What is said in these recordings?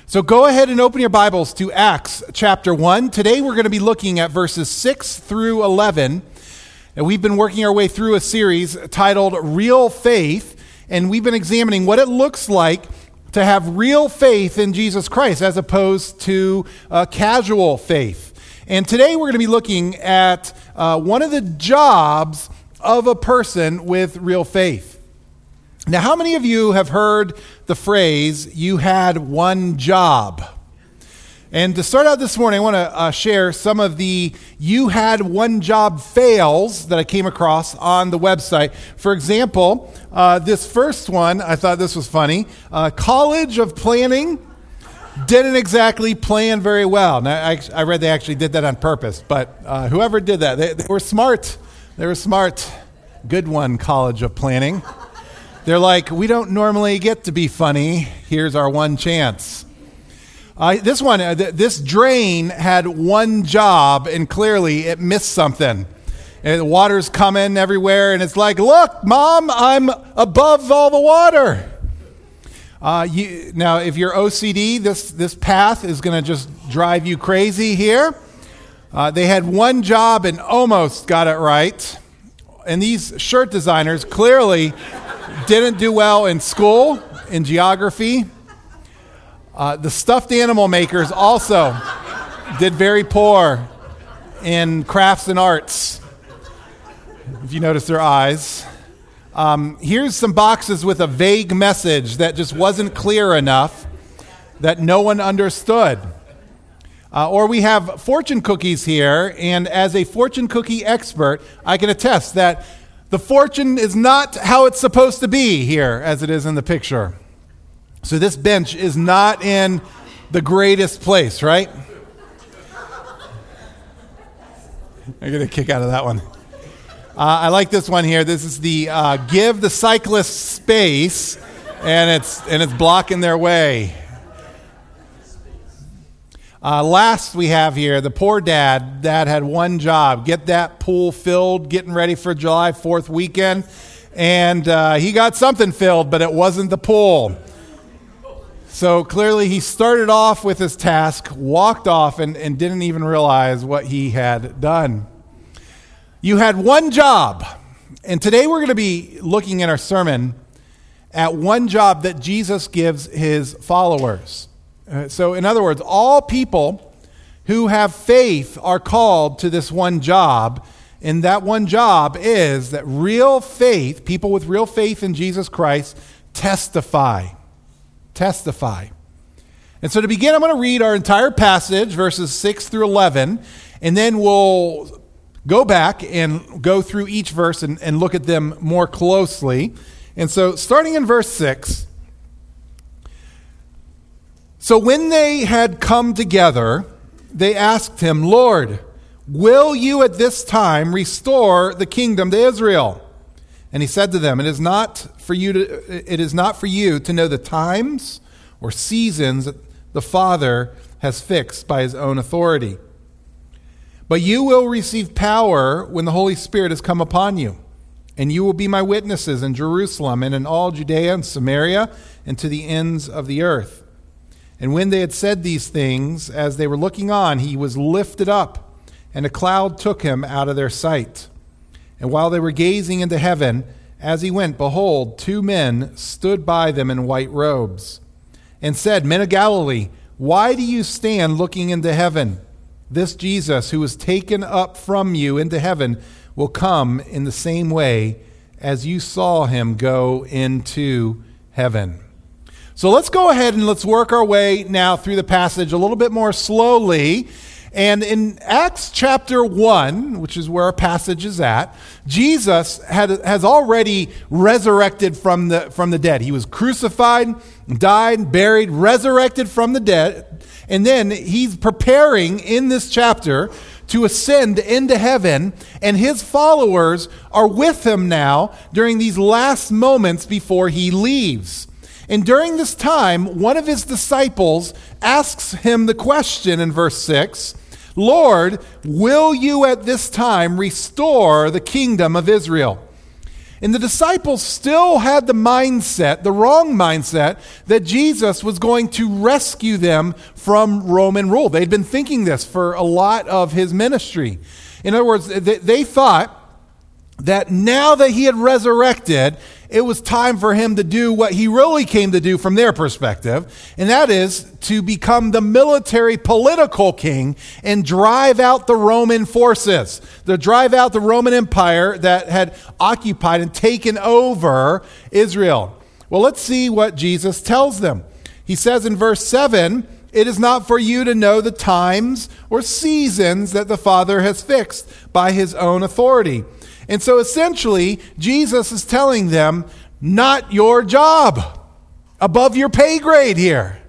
So go ahead and open your Bibles to Acts chapter 1. Today we're going to be looking at verses 6 through 11. And we've been working our way through a series titled Real Faith, and we've been examining what it looks like to have real faith in Jesus Christ as opposed to casual faith. And today we're going to be looking at one of the jobs of a person with real faith. Now, how many of you have heard the phrase, you had one job? And to start out this morning, I want to share some of the you had one job fails that I came across on the website. For example, this first one, I thought this was funny. College of Planning didn't exactly plan very well. Now, I read they actually did that on purpose, but whoever did that, they were smart. They were smart. Good one, College of Planning. They're like, we don't normally get to be funny. Here's our one chance. This one, this drain had one job, and clearly it missed something. And the water's coming everywhere, and it's like, look, Mom, I'm above all the water. Now, if you're OCD, this path is going to just drive you crazy here. They had one job and almost got it right. And these shirt designers clearly didn't do well in school, in geography. The stuffed animal makers also did very poor in crafts and arts, if you notice their eyes. Here's some boxes with a vague message that just wasn't clear enough that no one understood. Or we have fortune cookies here, and as a fortune cookie expert, I can attest that the fortune is not how it's supposed to be here, as it is in the picture. So this bench is not in the greatest place, right? I get a kick out of that one. I like this one here. This is the give the cyclist space, and it's blocking their way. Last we have here, the poor dad had one job, get that pool filled, getting ready for July 4th weekend, and he got something filled, but it wasn't the pool. So clearly he started off with his task, walked off, and didn't even realize what he had done. You had one job, and today we're going to be looking in our sermon at one job that Jesus gives his followers. So in other words, all people who have faith are called to this one job, and that one job is that real faith, people with real faith in Jesus Christ, testify. And so to begin, I'm going to read our entire passage, verses 6 through 11, and then we'll go back and go through each verse and look at them more closely. And so starting in verse 6, so when they had come together, they asked him, Lord, will you at this time restore the kingdom to Israel? And he said to them, it is not for you to know the times or seasons that the Father has fixed by his own authority. But you will receive power when the Holy Spirit has come upon you, and you will be my witnesses in Jerusalem and in all Judea and Samaria and to the ends of the earth. And when they had said these things, as they were looking on, he was lifted up, and a cloud took him out of their sight. And while they were gazing into heaven, as he went, behold, two men stood by them in white robes, and said, Men of Galilee, why do you stand looking into heaven? This Jesus, who was taken up from you into heaven, will come in the same way as you saw him go into heaven. So let's go ahead and let's work our way now through the passage a little bit more slowly. And in Acts chapter 1, which is where our passage is at, Jesus has already resurrected from the dead. He was crucified, died, buried, resurrected from the dead. And then he's preparing in this chapter to ascend into heaven, and his followers are with him now during these last moments before he leaves. And during this time, one of his disciples asks him the question in verse 6, Lord, will you at this time restore the kingdom of Israel? And the disciples still had the mindset, the wrong mindset, that Jesus was going to rescue them from Roman rule. They'd been thinking this for a lot of his ministry. In other words, they thought that now that he had resurrected, it was time for him to do what he really came to do from their perspective, and that is to become the military political king and drive out the Roman forces, to drive out the Roman Empire that had occupied and taken over Israel. Well, let's see what Jesus tells them. He says in verse 7, "It is not for you to know the times or seasons that the Father has fixed by his own authority." And so essentially, Jesus is telling them, not your job, above your pay grade here.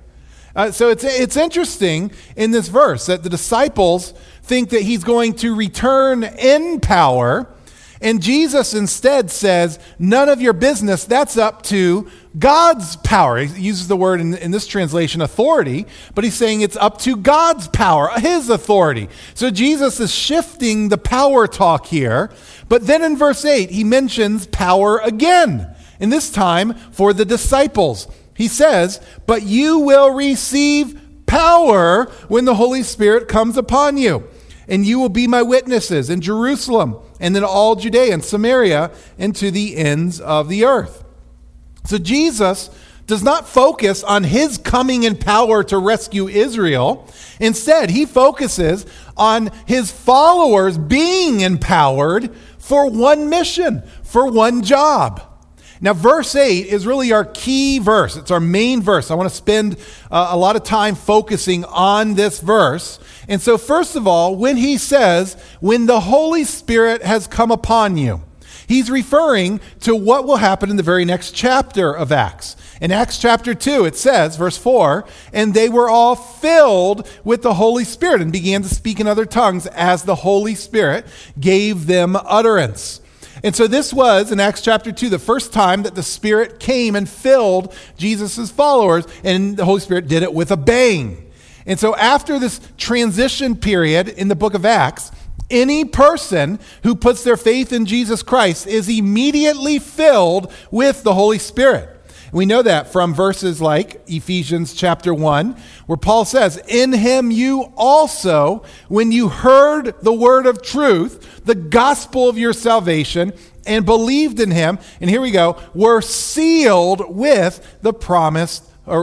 So it's interesting in this verse that the disciples think that he's going to return in power, and Jesus instead says, none of your business, that's up to God's power. He uses the word in this translation, authority, but he's saying it's up to God's power, his authority. So Jesus is shifting the power talk here. But then in verse 8, he mentions power again, and this time for the disciples. He says, "But you will receive power when the Holy Spirit comes upon you, and you will be my witnesses in Jerusalem and in all Judea and Samaria and to the ends of the earth." So Jesus does not focus on his coming in power to rescue Israel. Instead, he focuses on his followers being empowered for one mission, for one job. Now, verse 8 is really our key verse. It's our main verse. I want to spend a lot of time focusing on this verse. And so, first of all, when he says, "when the Holy Spirit has come upon you," he's referring to what will happen in the very next chapter of Acts. In Acts chapter 2, it says, verse 4, "And they were all filled with the Holy Spirit and began to speak in other tongues as the Holy Spirit gave them utterance." And so this was, in Acts chapter 2, the first time that the Spirit came and filled Jesus' followers, and the Holy Spirit did it with a bang. And so after this transition period in the book of Acts, any person who puts their faith in Jesus Christ is immediately filled with the Holy Spirit. We know that from verses like Ephesians chapter 1, where Paul says, "In him you also, when you heard the word of truth, the gospel of your salvation, and believed in him," and here we go, "were sealed with the promised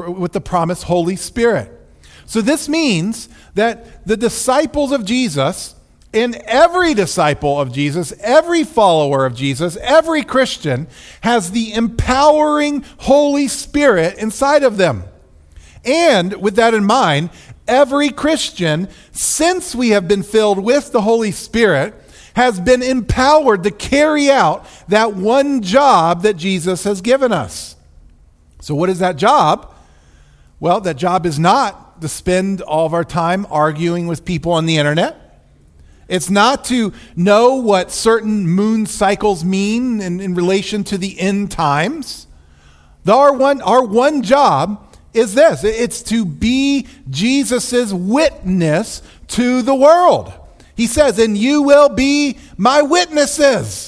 Holy Spirit." So this means that the disciples of Jesus, and every disciple of Jesus, every follower of Jesus, every Christian has the empowering Holy Spirit inside of them. And with that in mind, every Christian, since we have been filled with the Holy Spirit, has been empowered to carry out that one job that Jesus has given us. So what is that job? Well, that job is not to spend all of our time arguing with people on the internet. It's not to know what certain moon cycles mean in relation to the end times. Our one job is this. It's to be Jesus' witness to the world. He says, "And you will be my witnesses."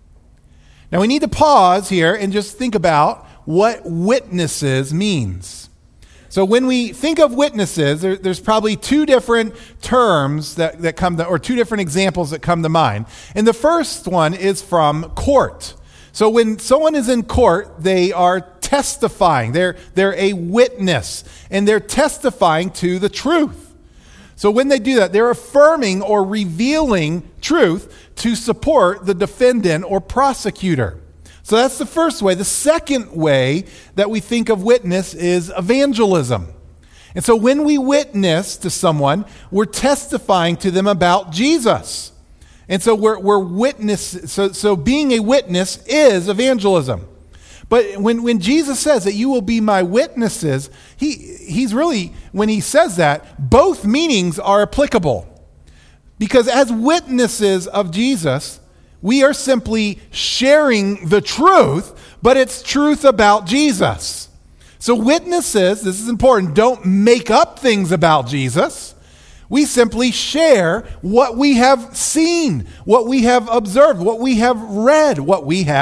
Now we need to pause here and just think about what witnesses means. So when we think of witnesses, there's probably two different terms that come to, or two different examples that come to mind. And the first one is from court. So when someone is in court, they are testifying. They're a witness, and they're testifying to the truth. So when they do that, they're affirming or revealing truth to support the defendant or prosecutor. So that's the first way. The second way that we think of witness is evangelism. And so when we witness to someone, we're testifying to them about Jesus. And so we're witness. So being a witness is evangelism. But when Jesus says that you will be my witnesses, he's really, when he says that, both meanings are applicable. Because as witnesses of Jesus, we are simply sharing the truth, but it's truth about Jesus. So witnesses, this is important, don't make up things about Jesus. We simply share what we have seen, what we have observed, what we have read, what we have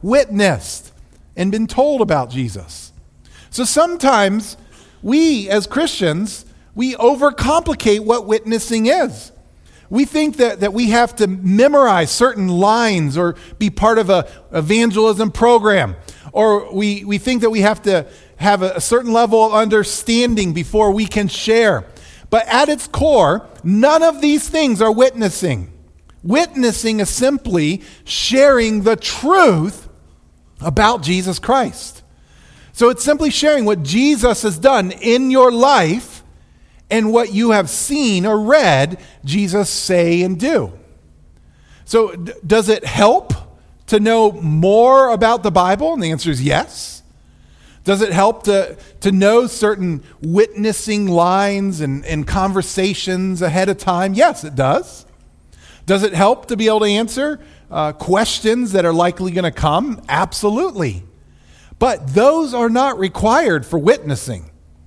witnessed and been told about Jesus. So sometimes we as Christians, we overcomplicate what witnessing is. We think that we have to memorize certain lines or be part of an evangelism program. Or we think that we have to have a certain level of understanding before we can share. But at its core, none of these things are witnessing. Witnessing is simply sharing the truth about Jesus Christ. So it's simply sharing what Jesus has done in your life and what you have seen or read Jesus say and do. So does it help to know more about the Bible? And the answer is yes. Does it help to know certain witnessing lines and conversations ahead of time? Yes, it does. Does it help to be able to answer questions that are likely going to come? Absolutely. But those are not required for witnessing.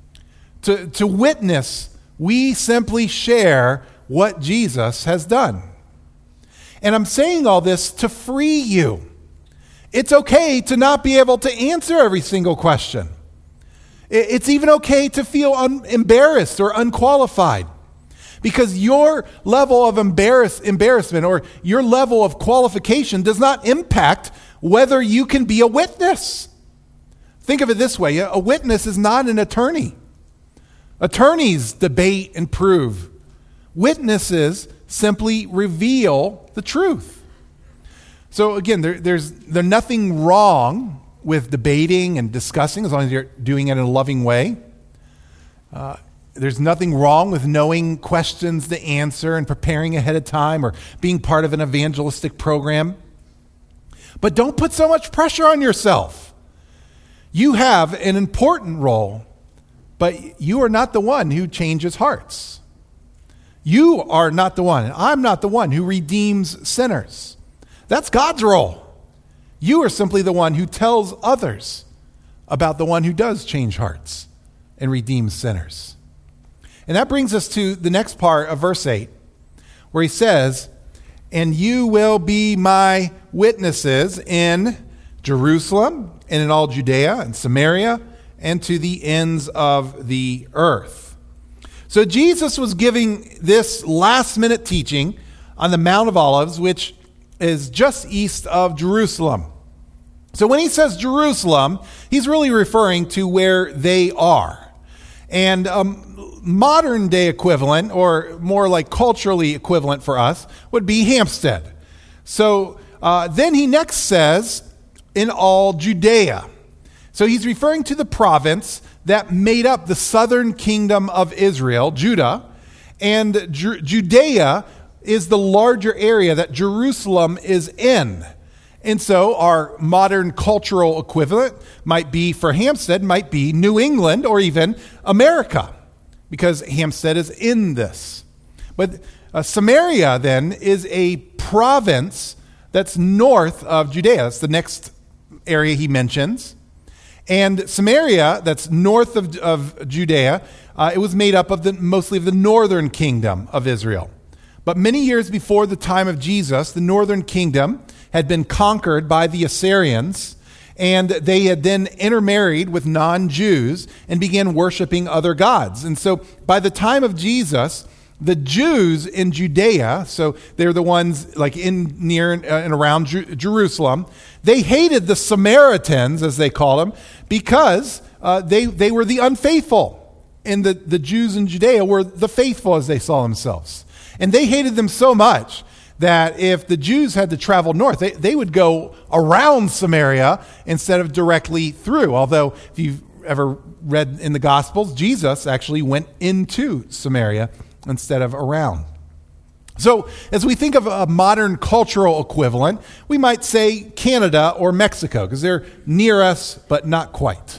To witness, we simply share what Jesus has done. And I'm saying all this to free you. It's okay to not be able to answer every single question. It's even okay to feel embarrassed or unqualified. Because your level of embarrassment or your level of qualification does not impact whether you can be a witness. Think of it this way. A witness is not an attorney. Attorneys debate and prove. Witnesses simply reveal the truth. So again, there's nothing wrong with debating and discussing as long as you're doing it in a loving way. There's nothing wrong with knowing questions to answer and preparing ahead of time or being part of an evangelistic program. But don't put so much pressure on yourself. You have an important role, but you are not the one who changes hearts. You are not the one, and I'm not the one who redeems sinners. That's God's role. You are simply the one who tells others about the one who does change hearts and redeem sinners. And that brings us to the next part of verse 8, where he says, "And you will be my witnesses in Jerusalem and in all Judea and Samaria and to the ends of the earth." So Jesus was giving this last-minute teaching on the Mount of Olives, which is just east of Jerusalem. So when he says Jerusalem, he's really referring to where they are. And modern day equivalent, or more like culturally equivalent for us, would be Hampstead. So then he next says, in all Judea. So he's referring to the province that made up the southern kingdom of Israel, Judah, and Judea is the larger area that Jerusalem is in. And so our modern cultural equivalent might be, for Hampstead, might be New England or even America, because Hampstead is in this. But Samaria then is a province that's north of Judea. That's the next area he mentions. And Samaria, that's north of Judea, it was made up of mostly of the northern kingdom of Israel. But many years before the time of Jesus, the northern kingdom had been conquered by the Assyrians, and they had then intermarried with non-Jews and began worshiping other gods. And so by the time of Jesus, the Jews in Judea, so they're the ones like in near and around Jerusalem, they hated the Samaritans, as they call them, because they were the unfaithful. And the Jews in Judea were the faithful, as they saw themselves. And they hated them so much that if the Jews had to travel north, they would go around Samaria instead of directly through. Although, if you've ever read in the Gospels, Jesus actually went into Samaria instead of around. So, as we think of a modern cultural equivalent, we might say Canada or Mexico, because they're near us, but not quite.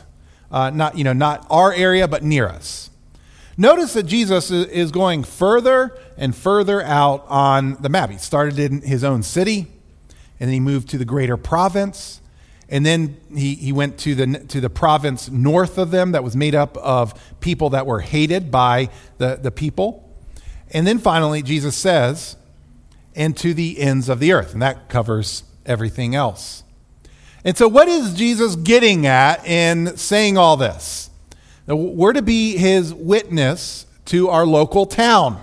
Not our area, but near us. Notice that Jesus is going further and further out on the map. He started in his own city, and then he moved to the greater province, and then he went to the province north of them that was made up of people that were hated by the people. And then finally, Jesus says, "and to the ends of the earth," and that covers everything else. And so what is Jesus getting at in saying all this? We're to be his witness to our local town.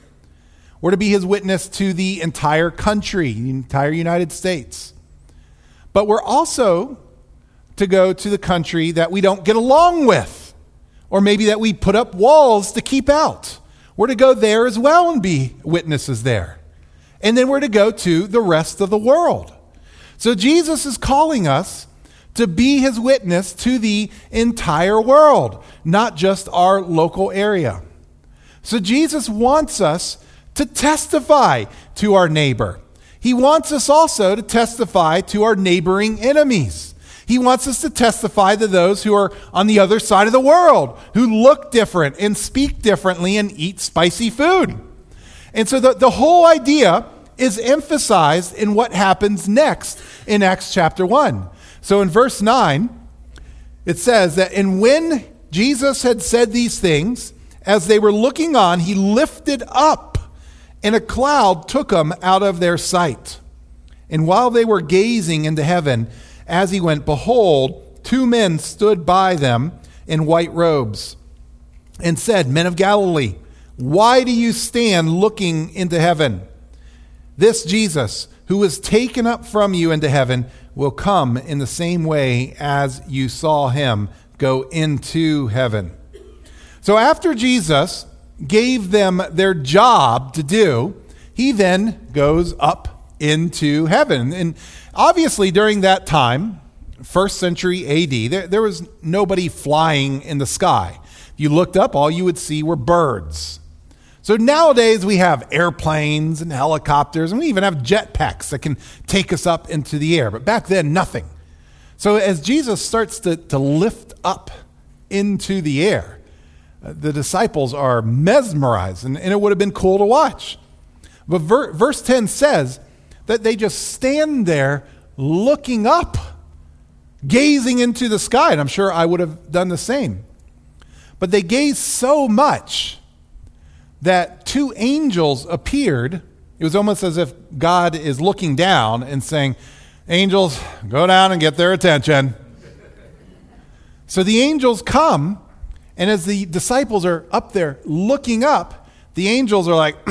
We're to be his witness to the entire country, the entire United States. But we're also to go to the country that we don't get along with, or maybe that we put up walls to keep out. We're to go there as well and be witnesses there. And then we're to go to the rest of the world. So Jesus is calling us to be his witness to the entire world, not just our local area. So Jesus wants us to testify to our neighbor. He wants us also to testify to our neighboring enemies. He wants us to testify to those who are on the other side of the world, who look different and speak differently and eat spicy food. And so the whole idea is emphasized in what happens next in Acts chapter 1. So in verse 9, it says that, and when Jesus had said these things, as they were looking on, he lifted up, and a cloud took him out of their sight. And while they were gazing into heaven, as he went, behold, two men stood by them in white robes, and said, Men of Galilee, why do you stand looking into heaven? This Jesus, who was taken up from you into heaven, will come in the same way as you saw him go into heaven. So after Jesus gave them their job to do, he then goes up into heaven. And obviously during that time, 1st century AD, there was nobody flying in the sky. If you looked up, all you would see were birds. So nowadays we have airplanes and helicopters, and we even have jetpacks that can take us up into the air. But back then, nothing. So as Jesus starts to lift up into the air, the disciples are mesmerized, and it would have been cool to watch. But verse 10 says that they just stand there looking up, gazing into the sky. And I'm sure I would have done the same. But they gazed so much that two angels appeared. It was almost as if God is looking down and saying, Angels, go down and get their attention. So the angels come, and as the disciples are up there looking up, the angels are like,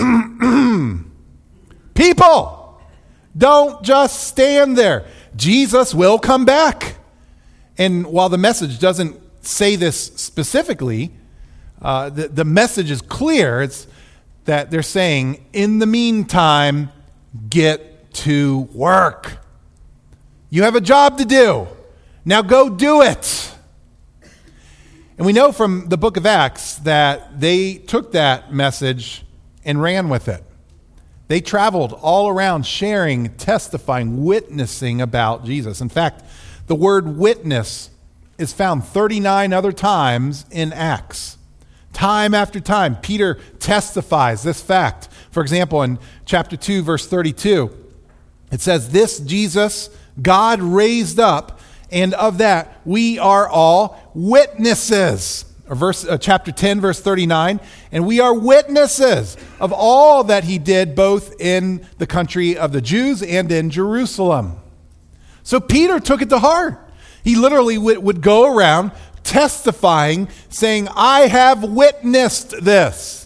People, don't just stand there. Jesus will come back. And while the message doesn't say this specifically, the message is clear. It's that they're saying, in the meantime, get to work. You have a job to do. Now go do it. And we know from the book of Acts that they took that message and ran with it. They traveled all around sharing, testifying, witnessing about Jesus. In fact, the word witness is found 39 other times in Acts. Time after time, Peter testifies this fact. For example, in chapter 2, verse 32, it says, This Jesus God raised up, and of that we are all witnesses. Or chapter 10, verse 39, and we are witnesses of all that he did, both in the country of the Jews and in Jerusalem. So Peter took it to heart. He literally would go around testifying, saying, I have witnessed this.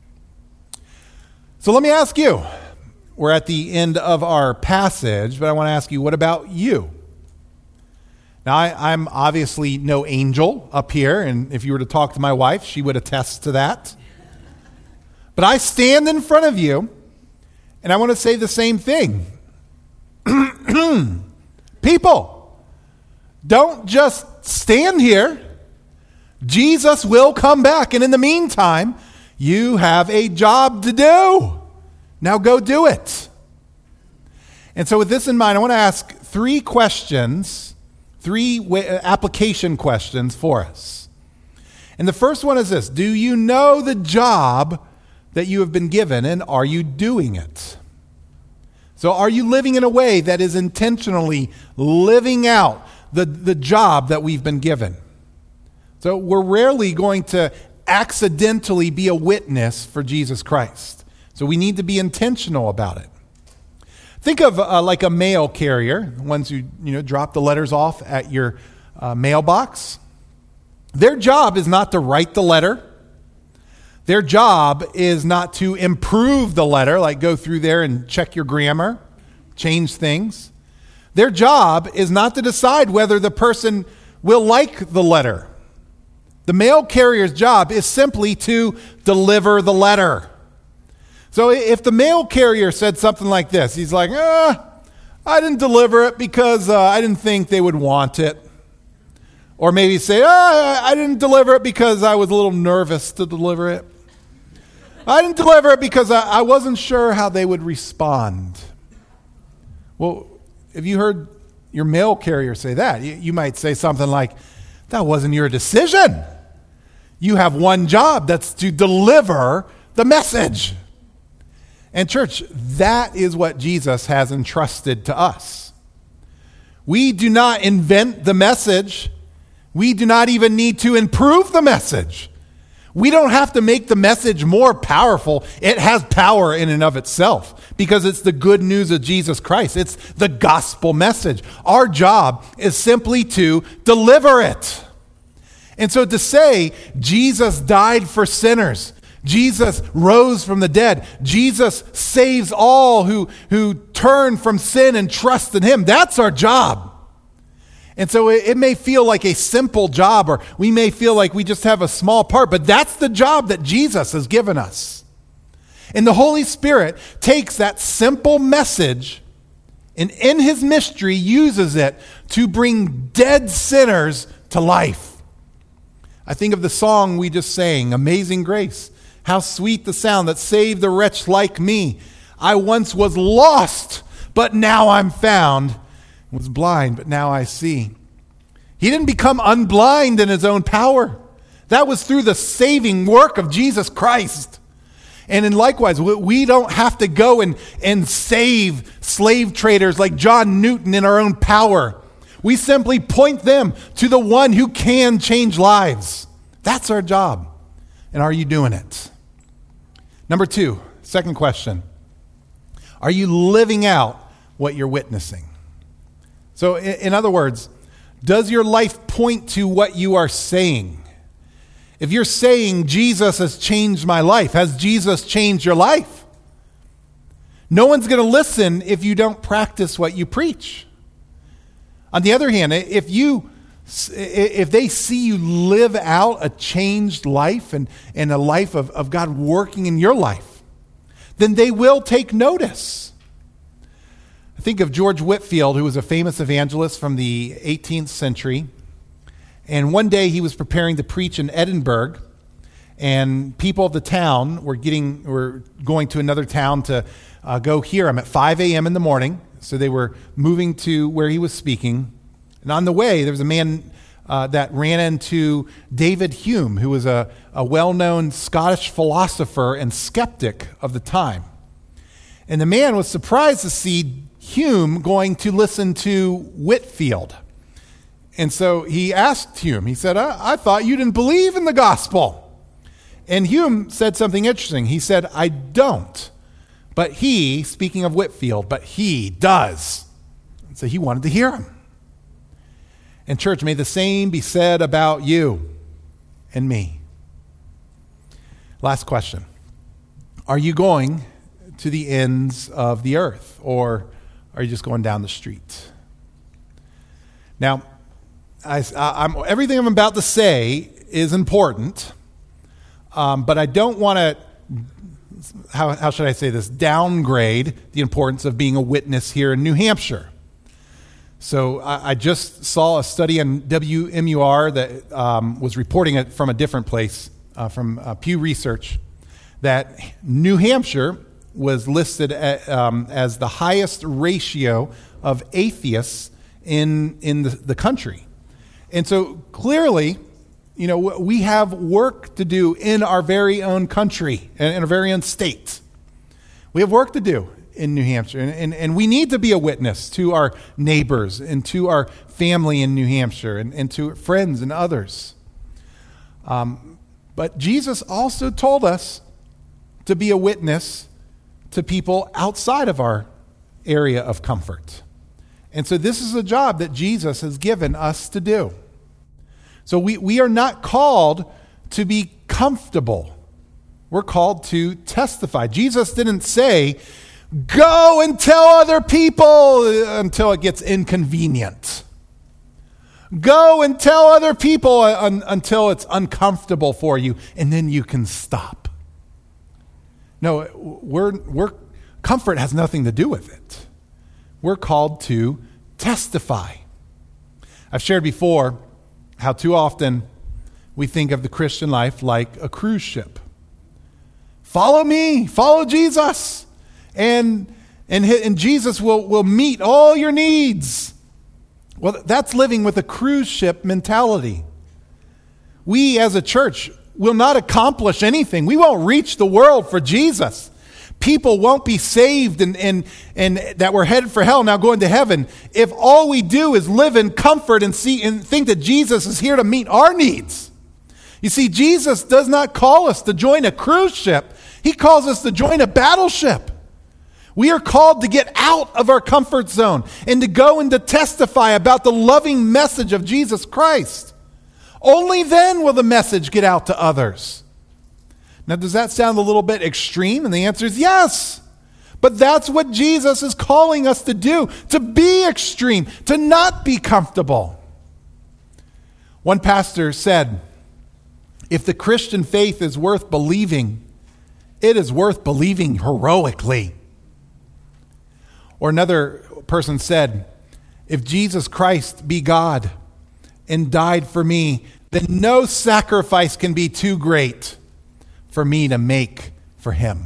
So let me ask you, we're at the end of our passage, but I want to ask you, what about you? Now, I'm obviously no angel up here, and if you were to talk to my wife, she would attest to that. But I stand in front of you, and I want to say the same thing. People, don't just stand here. Jesus will come back, and in the meantime, you have a job to do. Now go do it. And so with this in mind, I want to ask three application questions for us. And the first one is this: do you know the job that you have been given, and are you doing it? So are you living in a way that is intentionally living out the job that we've been given? So we're rarely going to accidentally be a witness for Jesus Christ. So we need to be intentional about it. Think of like a mail carrier, ones who drop the letters off at your mailbox. Their job is not to write the letter. Their job is not to improve the letter, like go through there and check your grammar, change things. Their job is not to decide whether the person will like the letter. The mail carrier's job is simply to deliver the letter. So if the mail carrier said something like this, he's like, I didn't deliver it because I didn't think they would want it. Or maybe say, I didn't deliver it because I was a little nervous to deliver it. I didn't deliver it because I wasn't sure how they would respond. Well, if you heard your mail carrier say that, you might say something like, that wasn't your decision. You have one job, that's to deliver the message. And church, that is what Jesus has entrusted to us. We do not invent the message. We do not even need to improve the message. We don't have to make the message more powerful. It has power in and of itself because it's the good news of Jesus Christ. It's the gospel message. Our job is simply to deliver it. And so to say Jesus died for sinners, Jesus rose from the dead, Jesus saves all who turn from sin and trust in him, that's our job. And so it may feel like a simple job, or we may feel like we just have a small part, but that's the job that Jesus has given us. And the Holy Spirit takes that simple message and in his mystery uses it to bring dead sinners to life. I think of the song we just sang, Amazing Grace. How sweet the sound that saved a wretch like me. I once was lost, but now I'm found. Was blind, but now I see. He didn't become unblind in his own power. That was through the saving work of Jesus Christ. And likewise, we don't have to go and save slave traders like John Newton in our own power. We simply point them to the one who can change lives. That's our job. And are you doing it? Number 2, second question. Are you living out what you're witnessing? So in other words, does your life point to what you are saying? If you're saying Jesus has changed my life, has Jesus changed your life? No one's going to listen if you don't practice what you preach. On the other hand, if they see you live out a changed life and a life of God working in your life, then they will take notice. I think of George Whitefield, who was a famous evangelist from the 18th century. And one day he was preparing to preach in Edinburgh, and people of the town were going to another town to go hear him at 5 a.m. in the morning. So they were moving to where he was speaking. And on the way, there was a man that ran into David Hume, who was a well-known Scottish philosopher and skeptic of the time. And the man was surprised to see Hume going to listen to Whitefield. And so he asked Hume, he said, I thought you didn't believe in the gospel. And Hume said something interesting. He said, I don't. But he, speaking of Whitefield, but he does. And so he wanted to hear him. And church, may the same be said about you and me. Last question. Are you going to the ends of the earth, or are you just going down the street? Now, everything I'm about to say is important, but I don't want to, how should I say this, downgrade the importance of being a witness here in New Hampshire. So I just saw a study on WMUR that was reporting it from a different place, from Pew Research, that New Hampshire was listed as the highest ratio of atheists in the country. And so clearly, we have work to do in our very own country and in our very own state. We have work to do in New Hampshire, and we need to be a witness to our neighbors and to our family in New Hampshire and to friends and others. But Jesus also told us to be a witness to people outside of our area of comfort. And so this is a job that Jesus has given us to do. So we are not called to be comfortable. We're called to testify. Jesus didn't say, go and tell other people until it gets inconvenient. Go and tell other people until it's uncomfortable for you, and then you can stop. No, comfort has nothing to do with it. We're called to testify. I've shared before how too often we think of the Christian life like a cruise ship. Follow me, follow Jesus, and Jesus will meet all your needs. Well, that's living with a cruise ship mentality. We as a church will not accomplish anything. We won't reach the world for Jesus. People won't be saved and that we're headed for hell now going to heaven if all we do is live in comfort and think that Jesus is here to meet our needs. You see, Jesus does not call us to join a cruise ship. He calls us to join a battleship. We are called to get out of our comfort zone and to go and to testify about the loving message of Jesus Christ. Only then will the message get out to others. Now, does that sound a little bit extreme? And the answer is yes. But that's what Jesus is calling us to do, to be extreme, to not be comfortable. One pastor said, if the Christian faith is worth believing, it is worth believing heroically. Or another person said, if Jesus Christ be God and died for me, then no sacrifice can be too great for me to make for him.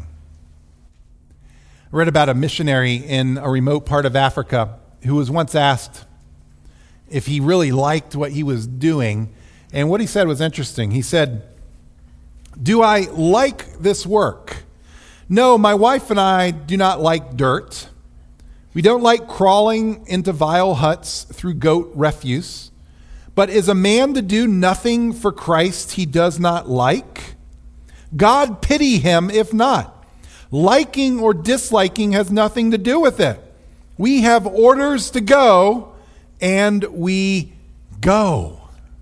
I read about a missionary in a remote part of Africa who was once asked if he really liked what he was doing. And what he said was interesting. He said, do I like this work? No, my wife and I do not like dirt. We don't like crawling into vile huts through goat refuse. But is a man to do nothing for Christ he does not like? God pity him if not. Liking or disliking has nothing to do with it. We have orders to go, and we go.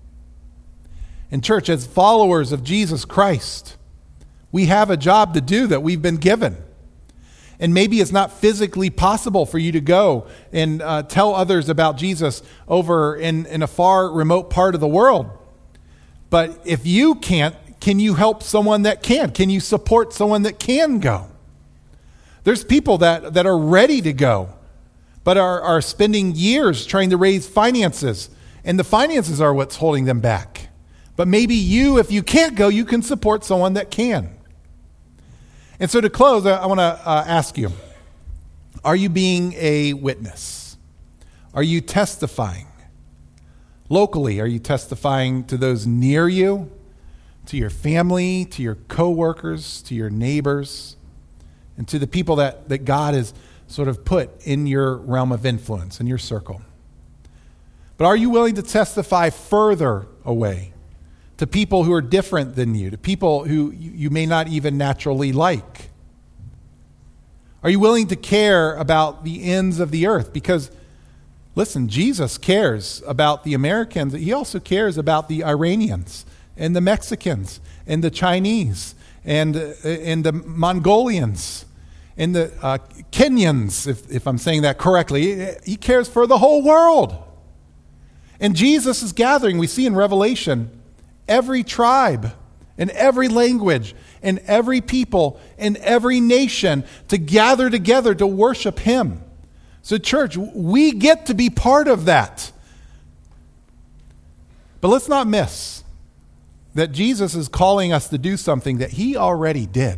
In church, as followers of Jesus Christ, we have a job to do that we've been given. And maybe it's not physically possible for you to go and tell others about Jesus over in a far remote part of the world. But if you can't, can you help someone that can? Can you support someone that can go? There's people that are ready to go, but are spending years trying to raise finances. And the finances are what's holding them back. But maybe you, if you can't go, you can support someone that can. And so to close, I want to ask you, are you being a witness? Are you testifying? Locally, are you testifying to those near you, to your family, to your coworkers, to your neighbors, and to the people that God has sort of put in your realm of influence, in your circle? But are you willing to testify further away to people who are different than you, to people who you may not even naturally like? Are you willing to care about the ends of the earth? Because, listen, Jesus cares about the Americans. He also cares about the Iranians and the Mexicans and the Chinese and the Mongolians and the Kenyans, if I'm saying that correctly. He cares for the whole world. And Jesus is gathering, we see in Revelation, every tribe and every language and every people and every nation to gather together to worship him. So church, we get to be part of that. But let's not miss that Jesus is calling us to do something that he already did.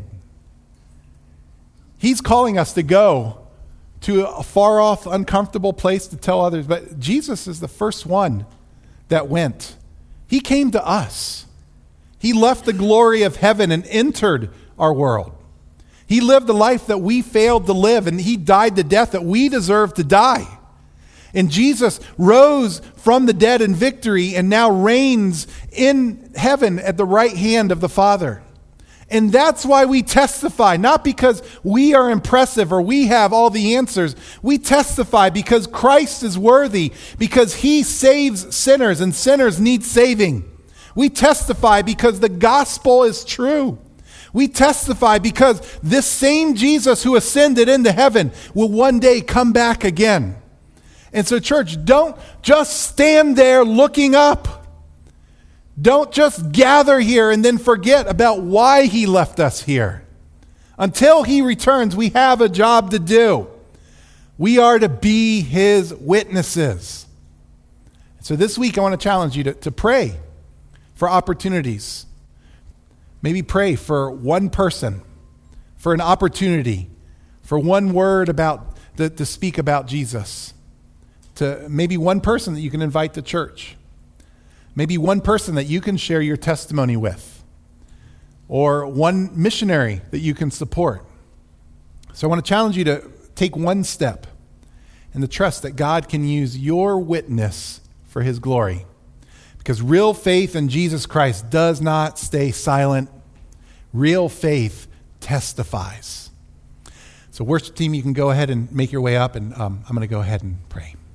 He's calling us to go to a far off, uncomfortable place to tell others. But Jesus is the first one that went. He came to us. He left the glory of heaven and entered our world. He lived the life that we failed to live, and he died the death that we deserve to die. And Jesus rose from the dead in victory and now reigns in heaven at the right hand of the Father. And that's why we testify, not because we are impressive or we have all the answers. We testify because Christ is worthy, because he saves sinners and sinners need saving. We testify because the gospel is true. We testify because this same Jesus who ascended into heaven will one day come back again. And so, church, don't just stand there looking up. Don't just gather here and then forget about why he left us here. Until he returns, we have a job to do. We are to be his witnesses. So this week, I want to challenge you to pray for opportunities. Maybe pray for one person, for an opportunity, for one word to speak about Jesus. To maybe one person that you can invite to church. Maybe one person that you can share your testimony with, or one missionary that you can support. So I want to challenge you to take one step and to trust that God can use your witness for his glory. Because real faith in Jesus Christ does not stay silent. Real faith testifies. So worship team, you can go ahead and make your way up, and I'm going to go ahead and pray.